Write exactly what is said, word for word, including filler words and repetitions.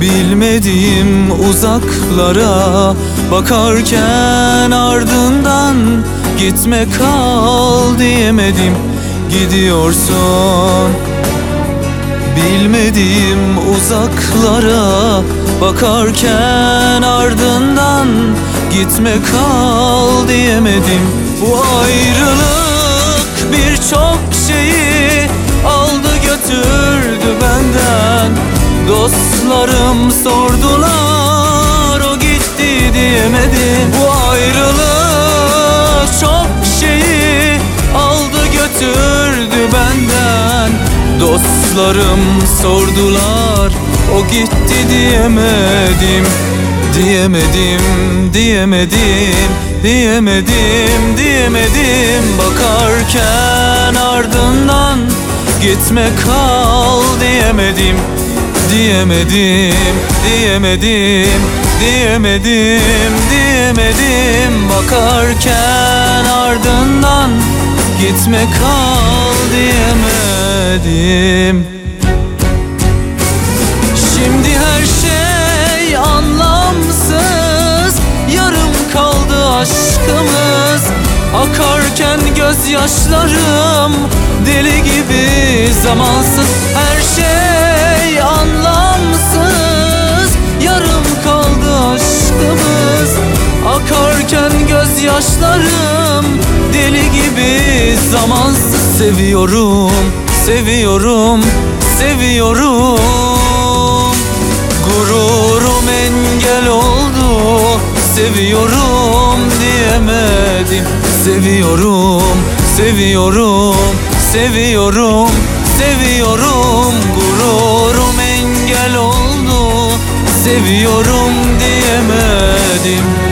Bilmediğim uzaklara bakarken ardından gitme kal diyemedim. Gidiyorsun. Bilmediğim uzaklara bakarken ardından gitme kal diyemedim. Bu ayrılık birçok şeyi aldı götürdü benden. Dostlarım sordular, o gitti diyemedim. Bu ayrılık çok şeyi aldı götürdü benden. Dostlarım sordular, o gitti diyemedim. Diyemedim, diyemedim, diyemedim, diyemedim. Bakarken ardından gitme kal diyemedim. Diyemedim, diyemedim, diyemedim, diyemedim. Bakarken ardından gitme kal diyemedim. Şimdi her şey anlamsız, yarım kaldı aşkımız. Akarken gözyaşlarım deli gibi zamansız. Her şey anlamsız, yarım kaldı aşkımız. Akarken gözyaşlarım deli gibi zamansız. Seviyorum, seviyorum, seviyorum. Gururum engel oldu, seviyorum diyemedim. Seviyorum, seviyorum, seviyorum, seviyorum. Gururum engel oldu, seviyorum diyemedim.